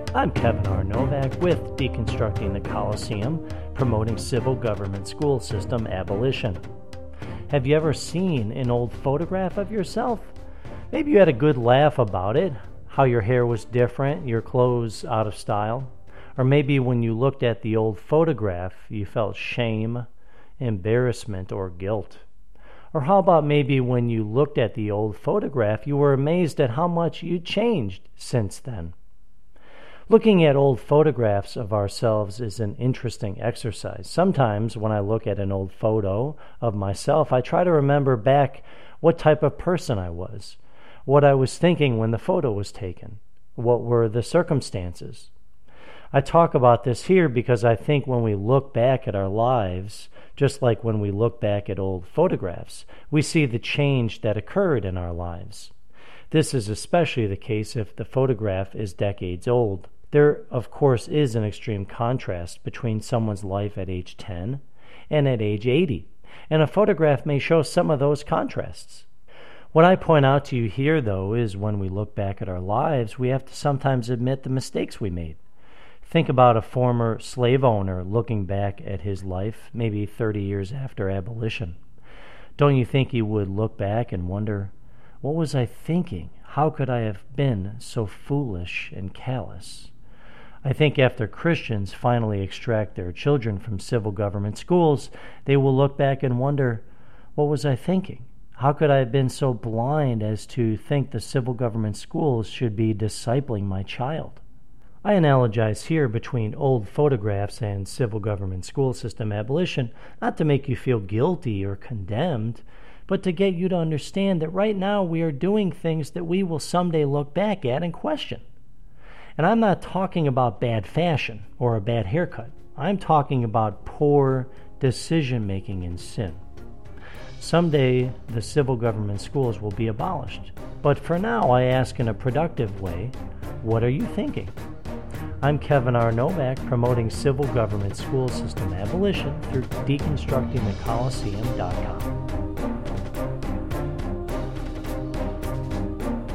I'm Kevin R. Novak with Deconstructing the Coliseum, promoting civil government school system abolition. Have you ever seen an old photograph of yourself? Maybe you had a good laugh about it, how your hair was different, your clothes out of style. Or maybe when you looked at the old photograph, you felt shame, embarrassment, or guilt. Or how about maybe when you looked at the old photograph, you were amazed at how much you changed since then. Looking at old photographs of ourselves is an interesting exercise. Sometimes when I look at an old photo of myself, I try to remember back what type of person I was, what I was thinking when the photo was taken, what were the circumstances. I talk about this here because I think when we look back at our lives, just like when we look back at old photographs, we see the change that occurred in our lives. This is especially the case if the photograph is decades old. There, of course, is an extreme contrast between someone's life at age 10 and at age 80, and a photograph may show some of those contrasts. What I point out to you here, though, is when we look back at our lives, we have to sometimes admit the mistakes we made. Think about a former slave owner looking back at his life, maybe 30 years after abolition. Don't you think he would look back and wonder, what was I thinking? How could I have been so foolish and callous? I think after Christians finally extract their children from civil government schools, they will look back and wonder, what was I thinking? How could I have been so blind as to think the civil government schools should be discipling my child? I analogize here between old photographs and civil government school system abolition, not to make you feel guilty or condemned, but to get you to understand that right now we are doing things that we will someday look back at and question. And I'm not talking about bad fashion or a bad haircut. I'm talking about poor decision-making and sin. Someday the civil government schools will be abolished. But for now, I ask in a productive way, what are you thinking? I'm Kevin R. Novak, promoting civil government school system abolition through deconstructingthecoliseum.com.